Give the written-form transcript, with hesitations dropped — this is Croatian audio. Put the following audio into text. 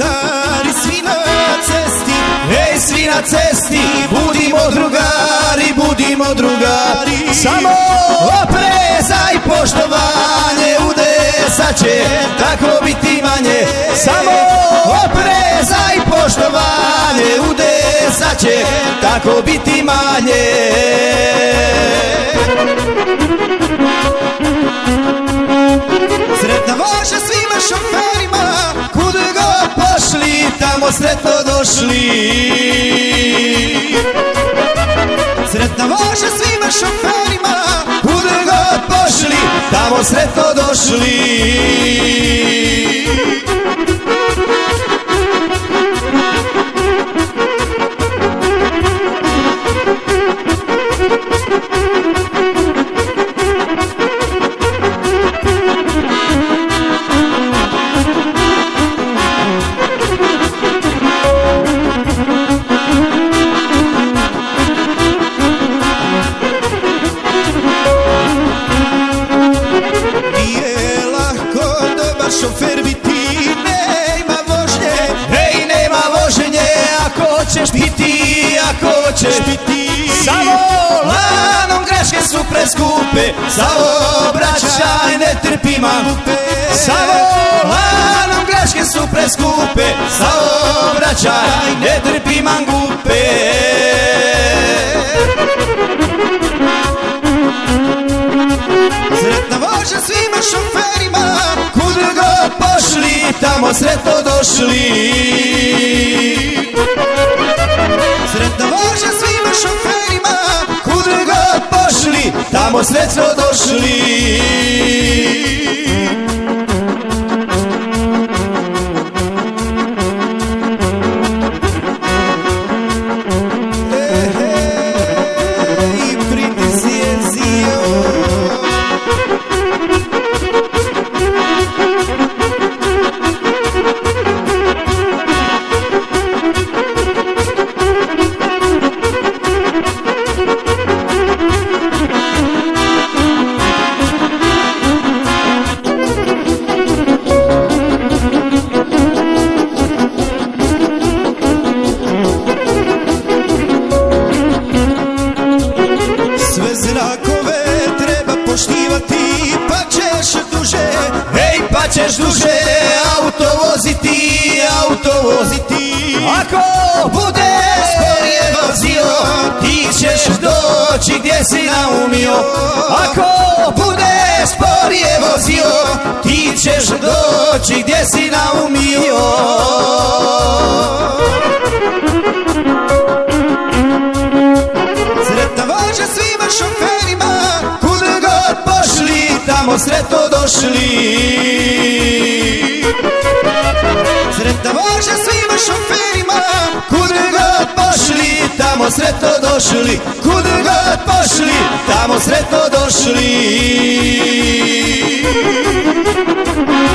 drugari, svi na cesti. Ej, svi na cesti, budimo drugari, budimo drugari. Samo opreza i poštovanje, udesa će tako biti manje. Samo opreza i poštovanje, udesa će tako biti manje. Sretna vožnja svima šoferima, kud god pošli, tamo sretno došli. Sretna vožnja svima šoferima, kud god pošli, tamo sretno došli. Šofer biti, nema vožnje, ej, nema vožnje, ako ćeš biti, ako ćeš biti. Sa volanom greške su preskupe, za obraćaj ne trpi mangupe. Sa volanom greške su preskupe, za obraćaj ne trpi mangupe. Sretna vožnja svima šoferima, kud god pošli, tamo sretno došli. Sretna vožnja svima šoferima, kud god pošli, tamo sretno došli. Pa ćeš duže auto voziti. Ako budeš sporije vozio, ti ćeš doći gdje si naumio. Ako budeš sporije vozio, ti ćeš doći gdje si naumio. Sretna vožnja svima šoferima, kud god pošli, tamo sretno došli. Sretna vožnja svima šoferima, kud god pošli, tamo sretno došli. Kud god pošli, tamo sretno došli.